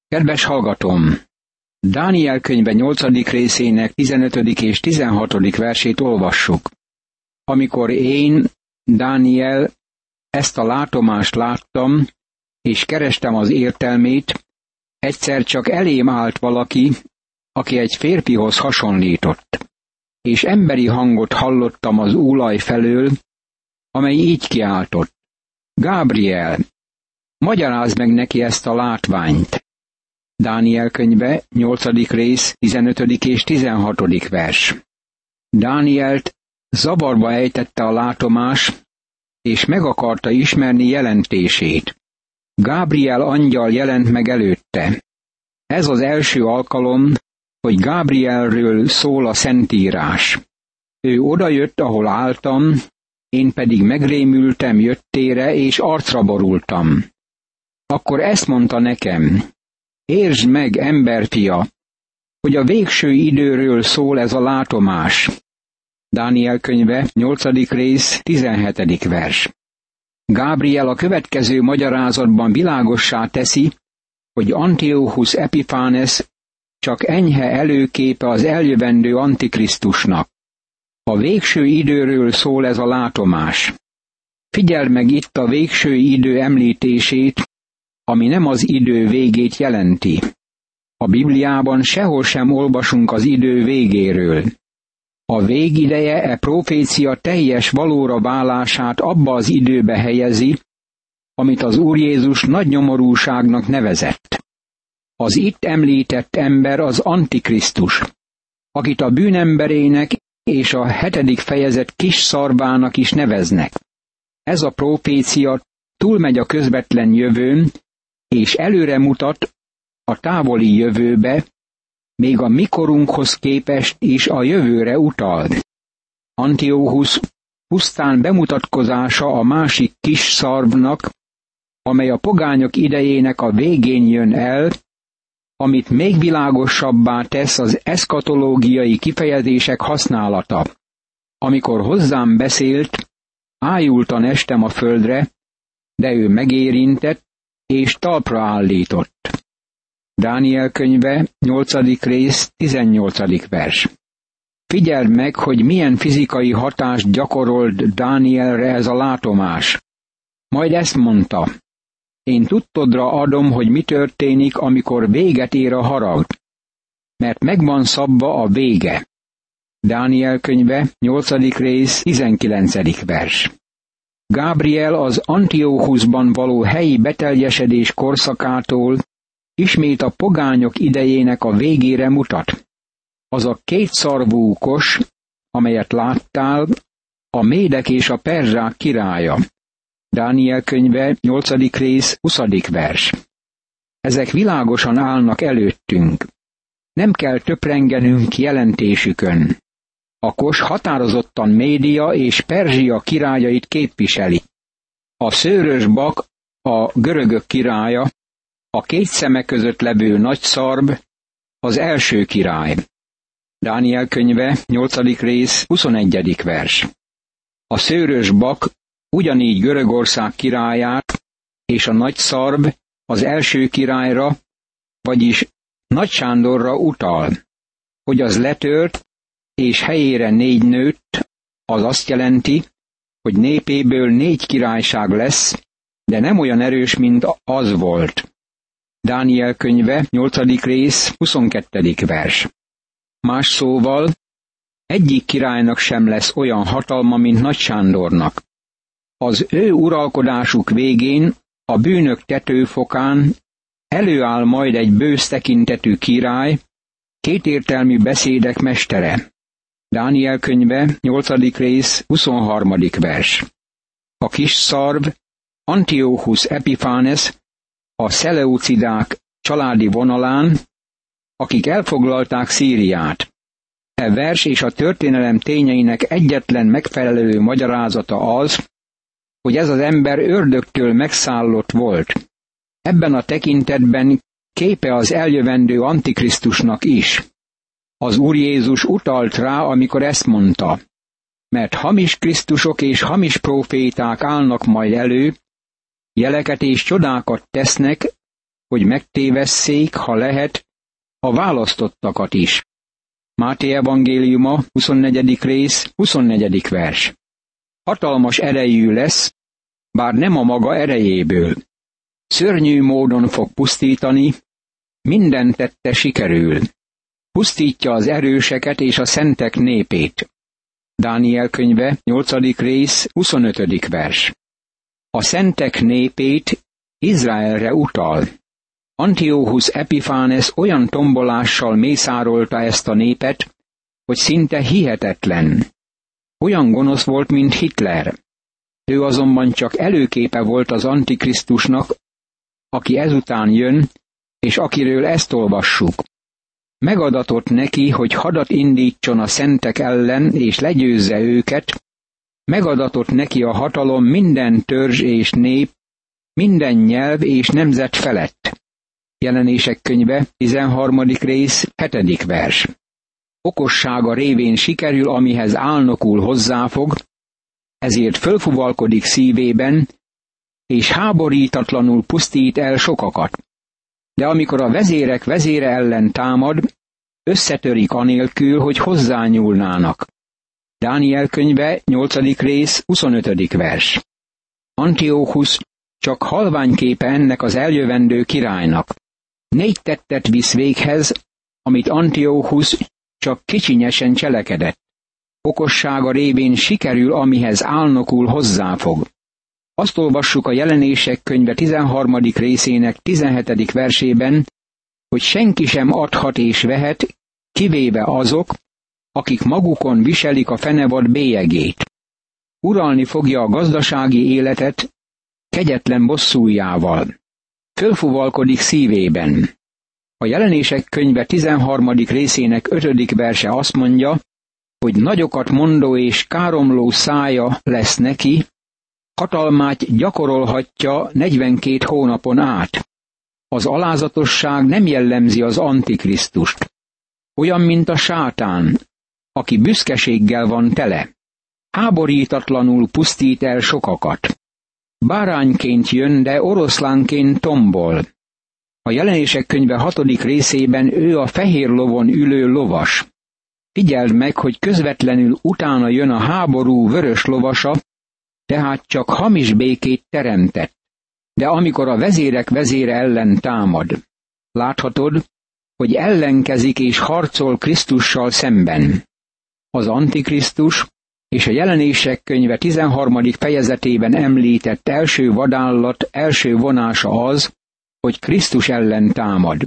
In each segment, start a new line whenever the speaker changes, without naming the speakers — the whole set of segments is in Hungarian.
Kedves hallgatom! Dániel könyve 8. részének 15. és 16. versét olvassuk. Amikor én, Dániel, ezt a látomást láttam, és kerestem az értelmét, egyszer csak elém állt valaki, aki egy férfihoz hasonlított, és emberi hangot hallottam az úlaj felől, amely így kiáltott: Gábriel, magyarázd meg neki ezt a látványt. Dániel könyve, 8. rész, 15. és 16. vers. Dánielt zavarba ejtette a látomás, és meg akarta ismerni jelentését. Gábriel angyal jelent meg előtte. Ez az első alkalom, hogy Gábrielről szól a Szentírás. Ő odajött, ahol álltam, én pedig megrémültem jöttére, és arcra borultam. Akkor ezt mondta nekem: Értsd meg, emberfia, hogy a végső időről szól ez a látomás. Dániel könyve, 8. rész, 17. vers. Gábriel a következő magyarázatban világossá teszi, hogy Antiochus Epiphanes csak enyhe előképe az eljövendő Antikrisztusnak. A végső időről szól ez a látomás. Figyeld meg itt a végső idő említését, ami nem az idő végét jelenti. A Bibliában sehol sem olvasunk az idő végéről. A végideje e profécia teljes valóra válását abba az időbe helyezi, amit az Úr Jézus nagy nyomorúságnak nevezett. Az itt említett ember az Antikrisztus, akit a bűnemberének és a 7. fejezet kis szarvának is neveznek. Ez a profécia túlmegy a közvetlen jövőn, és előre mutat a távoli jövőbe, még a mikorunkhoz képest is a jövőre utal. Antiochus pusztán bemutatkozása a másik kis szarvnak, amely a pogányok idejének a végén jön el, amit még világosabbá tesz az eszkatológiai kifejezések használata. Amikor hozzám beszélt, ájultan estem a földre, de ő megérintett, és talpra állított. Dániel könyve, 8. rész, 18. vers. Figyeld meg, hogy milyen fizikai hatást gyakorolt Dánielre ez a látomás. Majd ezt mondta: Én tudtodra adom, hogy mi történik, amikor véget ér a harag, mert megvan szabva a vége. Dániel könyve, 8. rész, 19. vers. Gábriel az Antiochusban való helyi beteljesedés korszakától ismét a pogányok idejének a végére mutat. Az a kétszarvú kos, amelyet láttál, a médek és a perzsák királya. Dániel könyve, 8. rész, 20. vers. Ezek világosan állnak előttünk. Nem kell töprengenünk jelentésükön. A kos határozottan Média és Perzsia királyait képviseli. A szőrös bak a görögök királya, a két szeme között levő nagy szarv az első király. Dániel könyve, 8. rész, 21. vers. A szőrös bak ugyanígy Görögország királyát és a nagy szarv az első királyra, vagyis Nagy Sándorra utal. Hogy az letört, és helyére 4 nőtt, az azt jelenti, hogy népéből 4 királyság lesz, de nem olyan erős, mint az volt. Dániel könyve, 8. rész, 22. vers. Más szóval, egyik királynak sem lesz olyan hatalma, mint Nagy Sándornak. Az ő uralkodásuk végén, a bűnök tetőfokán előáll majd egy bősz tekintetű király, kétértelmű beszédek mestere. Dániel könyve, 8. rész, 23. vers. A kis szarv, Antiochus Epiphanes, a szeleucidák családi vonalán, akik elfoglalták Szíriát. E vers és a történelem tényeinek egyetlen megfelelő magyarázata az, hogy ez az ember ördögtől megszállott volt. Ebben a tekintetben képe az eljövendő Antikrisztusnak is. Az Úr Jézus utalt rá, amikor ezt mondta: Mert hamis krisztusok és hamis próféták állnak majd elő, jeleket és csodákat tesznek, hogy megtévesszék, ha lehet, a választottakat is. Máté evangéliuma, 24. rész, 24. vers. Hatalmas erejű lesz, bár nem a maga erejéből. Szörnyű módon fog pusztítani, minden tette sikerül. Pusztítja az erőseket és a szentek népét. Dániel könyve, 8. rész, 25. vers. A szentek népét Izraelre utal. Antiochus Epiphanes olyan tombolással mészárolta ezt a népet, hogy szinte hihetetlen. Olyan gonosz volt, mint Hitler. Ő azonban csak előképe volt az Antikrisztusnak, aki ezután jön, és akiről ezt olvassuk. Megadatott neki, hogy hadat indítson a szentek ellen, és legyőzze őket. Megadatott neki a hatalom minden törzs és nép, minden nyelv és nemzet felett. Jelenések könyve, 13. rész, 7. vers. Okossága révén sikerül, amihez álnokul hozzáfog, ezért fölfuvalkodik szívében, és háborítatlanul pusztít el sokakat. De amikor a vezérek vezére ellen támad, összetörik anélkül, hogy hozzányúlnának. Dániel könyve, 8. rész, 25. vers. Antiochus csak halványképe ennek az eljövendő királynak. 4 tettet visz véghez, amit Antiochus csak kicsinyesen cselekedett. Okossága révén sikerül, amihez álnokul hozzáfog. Azt olvassuk a Jelenések könyve 13. részének 17. versében, hogy senki sem adhat és vehet, kivéve azok, akik magukon viselik a fenevad bélyegét. Uralni fogja a gazdasági életet kegyetlen bosszújával. Fölfuvalkodik szívében. A Jelenések könyve 13. részének 5. verse azt mondja, hogy nagyokat mondó és káromló szája lesz neki, hatalmát gyakorolhatja 42 hónapon át. Az alázatosság nem jellemzi az Antikrisztust. Olyan, mint a sátán, aki büszkeséggel van tele. Háborítatlanul pusztít el sokakat. Bárányként jön, de oroszlánként tombol. A Jelenések könyve 6. részében ő a fehér lovon ülő lovas. Figyeld meg, hogy közvetlenül utána jön a háború vörös lovasa, tehát csak hamis békét teremtett. De amikor a vezérek vezére ellen támad, láthatod, hogy ellenkezik és harcol Krisztussal szemben. Az Antikrisztus és a Jelenések könyve 13. fejezetében említett első vadállat első vonása az, hogy Krisztus ellen támad.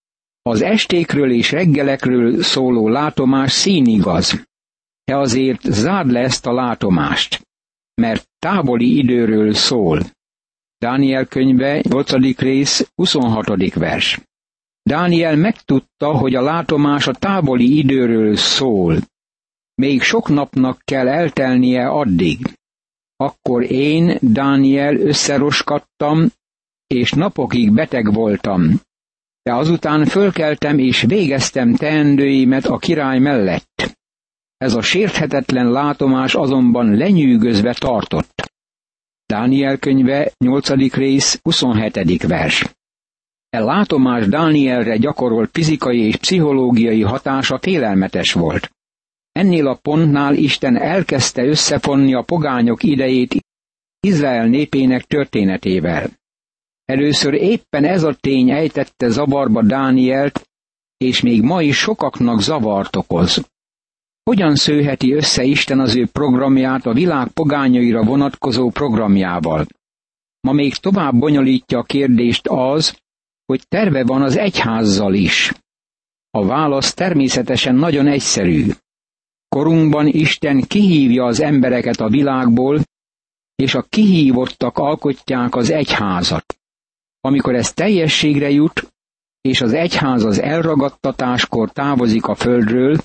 Az estékről és reggelekről szóló látomás színigaz. Te azért zárd le ezt a látomást, mert távoli időről szól. Dániel könyve, 8. rész, 26. vers. Dániel megtudta, hogy a látomás a távoli időről szól. Még sok napnak kell eltelnie addig. Akkor én, Dániel, összeroskadtam, és napokig beteg voltam. De azután fölkeltem, és végeztem teendőimet a király mellett. Ez a sérthetetlen látomás azonban lenyűgözve tartott. Dániel könyve, 8. rész, 27. vers. E látomás Dánielre gyakorolt fizikai és pszichológiai hatása félelmetes volt. Ennél a pontnál Isten elkezdte összefonni a pogányok idejét Izrael népének történetével. Először éppen ez a tény ejtette zavarba Dánielt, és még ma is sokaknak zavart okoz. Hogyan szőheti össze Isten az ő programját a világ pogányaira vonatkozó programjával? Ma még tovább bonyolítja a kérdést az, hogy terve van az egyházzal is. A válasz természetesen nagyon egyszerű. Korunkban Isten kihívja az embereket a világból, és a kihívottak alkotják az egyházat. Amikor ez teljességre jut, és az egyház az elragadtatáskor távozik a földről,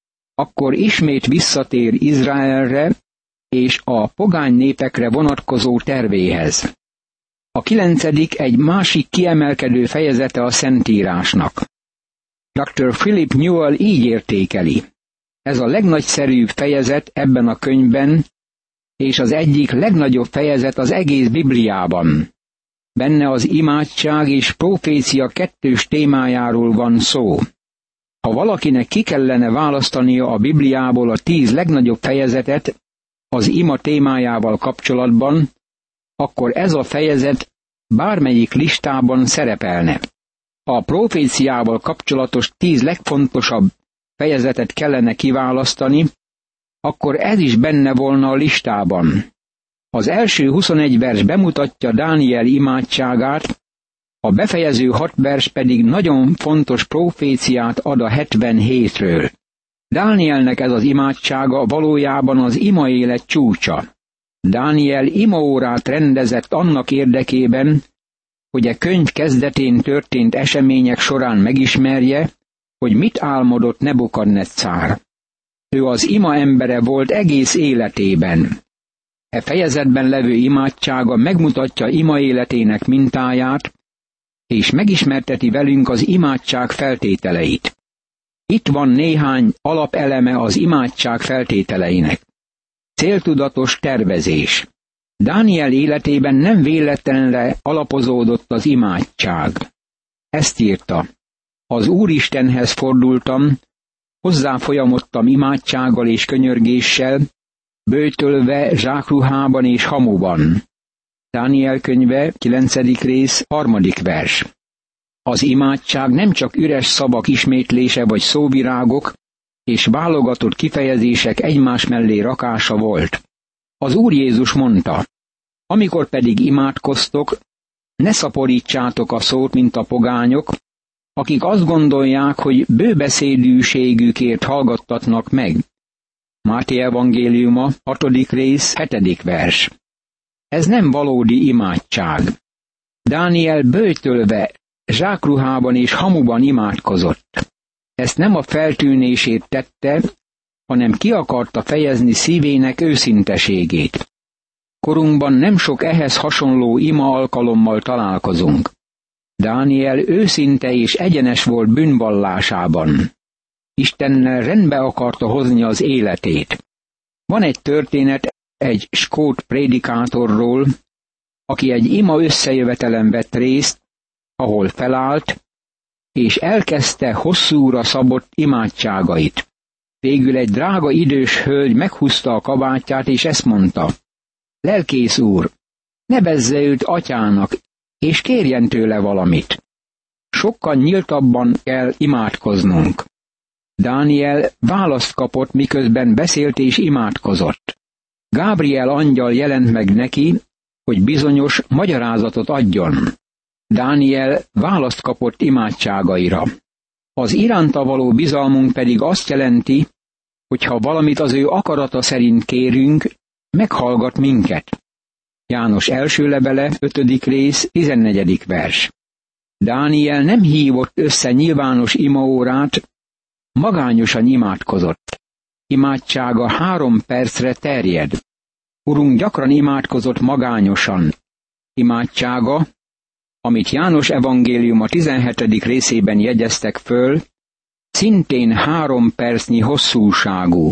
akkor ismét visszatér Izraelre és a pogány népekre vonatkozó tervéhez. A 9. egy másik kiemelkedő fejezete a Szentírásnak. Dr. Philip Newell így értékeli. Ez a legnagyszerűbb fejezet ebben a könyvben, és az egyik legnagyobb fejezet az egész Bibliában. Benne az imádság és profécia kettős témájáról van szó. Ha valakinek ki kellene választania a Bibliából a 10 legnagyobb fejezetet az ima témájával kapcsolatban, akkor ez a fejezet bármelyik listában szerepelne. Ha a proféciával kapcsolatos 10 legfontosabb fejezetet kellene kiválasztani, akkor ez is benne volna a listában. Az első 21 vers bemutatja Dániel imádságát, a befejező 6 vers pedig nagyon fontos proféciát ad a 77-ről. Dánielnek ez az imádsága valójában az imaélet csúcsa. Dániel imaórát rendezett annak érdekében, hogy a könyv kezdetén történt események során megismerje, hogy mit álmodott Nebukadneccár. Ő az ima embere volt egész életében. E fejezetben levő imádsága megmutatja ima életének mintáját, és megismerteti velünk az imádság feltételeit. Itt van néhány alapeleme az imádság feltételeinek. Céltudatos tervezés. Dániel életében nem véletlenre alapozódott az imádság. Ezt írta: az Úristenhez fordultam, hozzá folyamodtam imádsággal és könyörgéssel, böjtölve zsákruhában és hamuban. Dániel könyve, 9. rész, 3. vers. Az imádság nem csak üres szavak ismétlése vagy szóvirágok és válogatott kifejezések egymás mellé rakása volt. Az Úr Jézus mondta: amikor pedig imádkoztok, ne szaporítsátok a szót, mint a pogányok, akik azt gondolják, hogy bőbeszédűségükért hallgattatnak meg. Máté evangéliuma, 6. rész, 7. vers. Ez nem valódi imádság. Dániel böjtölve, zsákruhában és hamuban imádkozott. Ezt nem a feltűnését tette, hanem ki akarta fejezni szívének őszinteségét. Korunkban nem sok ehhez hasonló ima alkalommal találkozunk. Dániel őszinte és egyenes volt bűnvallásában. Istennel rendbe akarta hozni az életét. Van egy történet egy skót prédikátorról, aki egy ima összejövetelen vett részt, ahol felállt, és elkezdte hosszúra szabott imádságait. Végül egy drága idős hölgy meghúzta a kabátját, és ezt mondta: lelkész úr, nevezze őt atyának, és kérjen tőle valamit. Sokkal nyíltabban kell imádkoznunk. Dániel választ kapott, miközben beszélt és imádkozott. Gábriel angyal jelent meg neki, hogy bizonyos magyarázatot adjon. Dániel választ kapott imádságaira. Az iránta való bizalmunk pedig azt jelenti, hogy ha valamit az ő akarata szerint kérünk, meghallgat minket. János első levele, 5. rész, 14. vers. Dániel nem hívott össze nyilvános imaórát, magányosan imádkozott. Imádsága 3 percre terjed. Urunk gyakran imádkozott magányosan. Imádsága, amit János evangéliuma 17. részében jegyeztek föl, szintén 3 percnyi hosszúságú.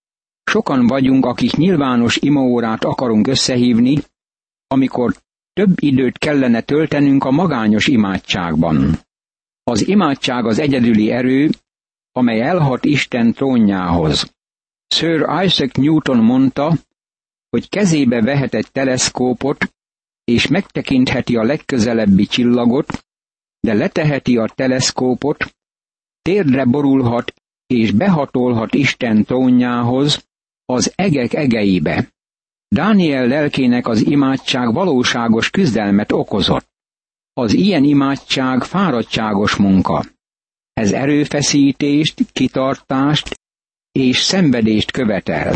Sokan vagyunk, akik nyilvános imaórát akarunk összehívni, amikor több időt kellene töltenünk a magányos imádságban. Az imádság az egyedüli erő, amely elhat Isten trónjához. Sir Isaac Newton mondta, hogy kezébe vehet egy teleszkópot, és megtekintheti a legközelebbi csillagot, de leteheti a teleszkópot, térdre borulhat és behatolhat Isten trónjához, az egek egeibe. Dániel lelkének az imádság valóságos küzdelmet okozott. Az ilyen imádság fáradtságos munka. Ez erőfeszítést, kitartást és szenvedést követel.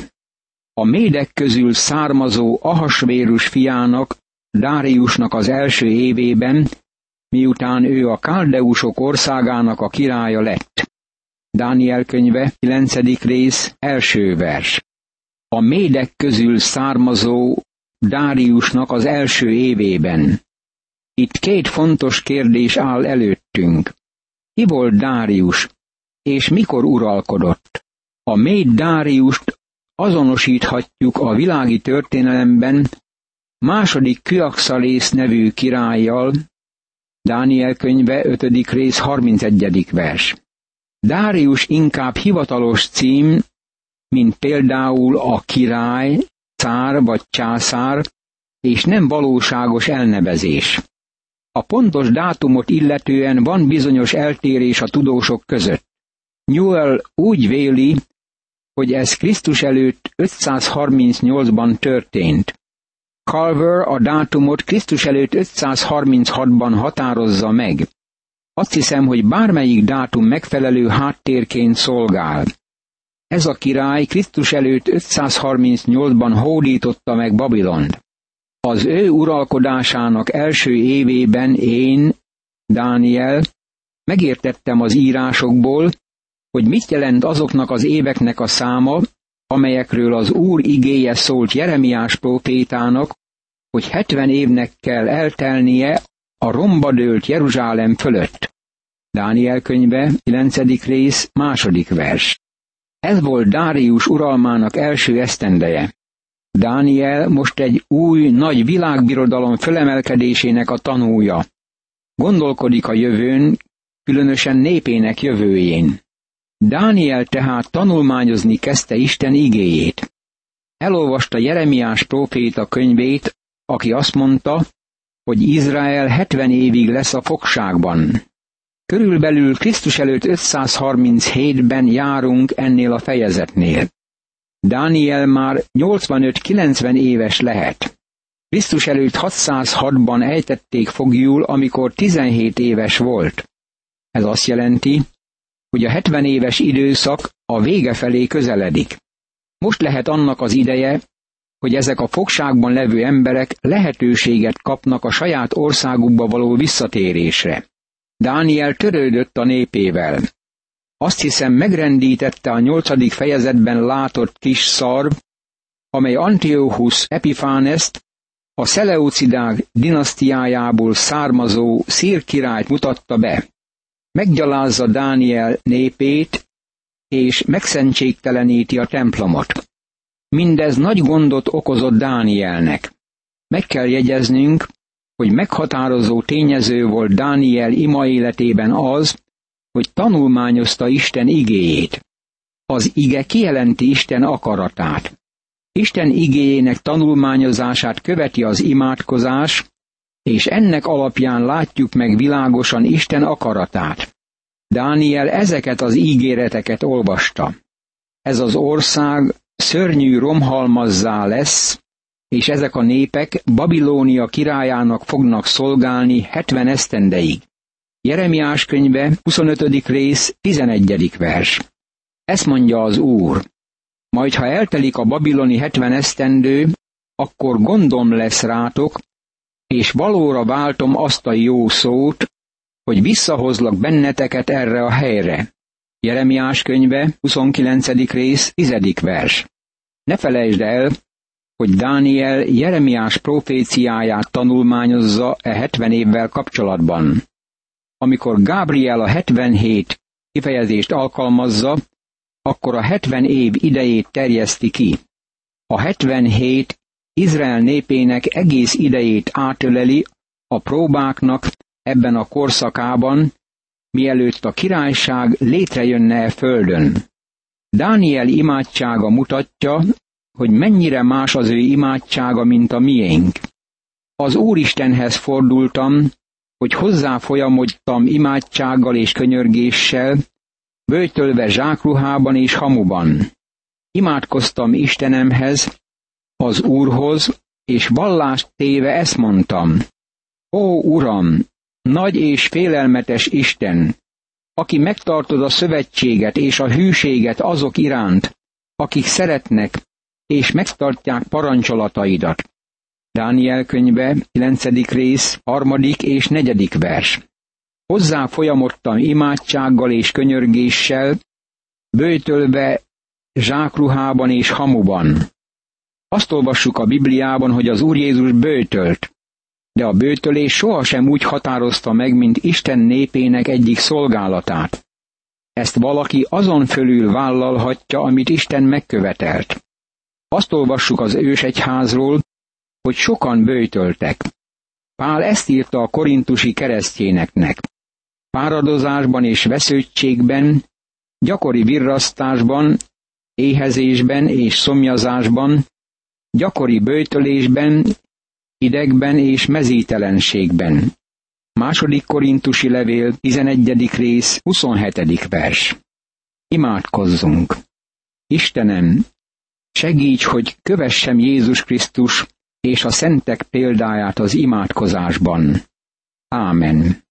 A médek közül származó Ahasvérus fiának, Dáriusnak az első évében, miután ő a káldeusok országának a királya lett. Dániel könyve, 9. rész, 1. vers. A médek közül származó Dáriusnak az első évében. Itt 2 fontos kérdés áll előttünk. Ki volt Dárius, és mikor uralkodott? A méd Dáriust azonosíthatjuk a világi történelemben második Kyaxalész nevű királlyal, Dániel könyve 5. rész 31. vers. Dárius inkább hivatalos cím, mint például a király, cár vagy császár, és nem valóságos elnevezés. A pontos dátumot illetően van bizonyos eltérés a tudósok között. Newell úgy véli, hogy ez Krisztus előtt 538-ban történt. Calver a dátumot Krisztus előtt 536-ban határozza meg. Azt hiszem, hogy bármelyik dátum megfelelő háttérként szolgál. Ez a király Krisztus előtt 538-ban hódította meg Babilont. Az ő uralkodásának első évében én, Dániel, megértettem az írásokból, hogy mit jelent azoknak az éveknek a száma, amelyekről az Úr igéje szólt Jeremiás prófétának, hogy 70 évnek kell eltelnie a romba dőlt Jeruzsálem fölött. Dániel könyve, 9. rész, 2. vers. Ez volt Dárius uralmának első esztendeje. Dániel most egy új, nagy világbirodalom fölemelkedésének a tanúja. Gondolkodik a jövőn, különösen népének jövőjén. Dániel tehát tanulmányozni kezdte Isten igéjét. Elolvasta Jeremiás próféta könyvét, aki azt mondta, hogy Izrael 70 évig lesz a fogságban. Körülbelül Krisztus előtt 537-ben járunk ennél a fejezetnél. Dániel már 85-90 éves lehet. Krisztus előtt 606-ban ejtették foglyul, amikor 17 éves volt. Ez azt jelenti, hogy a 70 éves időszak a vége felé közeledik. Most lehet annak az ideje, hogy ezek a fogságban levő emberek lehetőséget kapnak a saját országukba való visszatérésre. Dániel törődött a népével. Azt hiszem, megrendítette a 8. fejezetben látott kis szarv, amely Antiochus Epiphanest, a szeleucidák dinasztiájából származó szír királyt mutatta be. Meggyalázza Dániel népét, és megszentségteleníti a templomot. Mindez nagy gondot okozott Dánielnek. Meg kell jegyeznünk, hogy meghatározó tényező volt Dániel ima életében az, hogy tanulmányozta Isten igéjét. Az ige kijelenti Isten akaratát. Isten igéjének tanulmányozását követi az imádkozás, és ennek alapján látjuk meg világosan Isten akaratát. Dániel ezeket az ígéreteket olvasta. Ez az ország szörnyű romhalmazzá lesz, és ezek a népek Babilónia királyának fognak szolgálni 70 esztendeig. Jeremiás könyve, 25. rész, 11. vers. Ezt mondja az Úr: majd ha eltelik a babiloni 70 esztendő, akkor gondom lesz rátok, és valóra váltom azt a jó szót, hogy visszahozlak benneteket erre a helyre. Jeremiás könyve, 29. rész, 10. vers. Ne felejtsd el, hogy Dániel Jeremiás proféciáját tanulmányozza 70 évvel kapcsolatban. Amikor Gábriel a 77 kifejezést alkalmazza, akkor a 70 év idejét terjeszti ki. A 77 Izrael népének egész idejét átöleli a próbáknak ebben a korszakában, mielőtt a királyság létrejönne e földön. Dániel imádsága mutatja, hogy mennyire más az ő imádsága, mint a miénk. Az Úristenhez fordultam, hogy hozzá folyamodtam imádsággal és könyörgéssel, böjtölve zsákruhában és hamuban. Imádkoztam Istenemhez, az Úrhoz, és vallást téve ezt mondtam: Ó, Uram, nagy és félelmetes Isten, aki megtartod a szövetséget és a hűséget azok iránt, akik szeretnek, és megtartják parancsolataidat. Dániel könyve, 9. rész, 3. és 4. vers. Hozzá folyamodtam imádsággal és könyörgéssel, böjtölve zsákruhában és hamuban. Azt olvassuk a Bibliában, hogy az Úr Jézus böjtölt, de a böjtölés sohasem úgy határozta meg, mint Isten népének egyik szolgálatát. Ezt valaki azon fölül vállalhatja, amit Isten megkövetelt. Azt olvassuk az ősegyházról, hogy sokan böjtöltek. Pál ezt írta a korintusi keresztjéneknek. Fáradozásban és vesződtségben, gyakori virrasztásban, éhezésben és szomjazásban, gyakori böjtölésben, hidegben és mezítelenségben. 2. Korintusi levél, 11. rész, 27. vers. Imádkozzunk! Istenem, segíts, hogy kövessem Jézus Krisztus és a szentek példáját az imádkozásban. Ámen.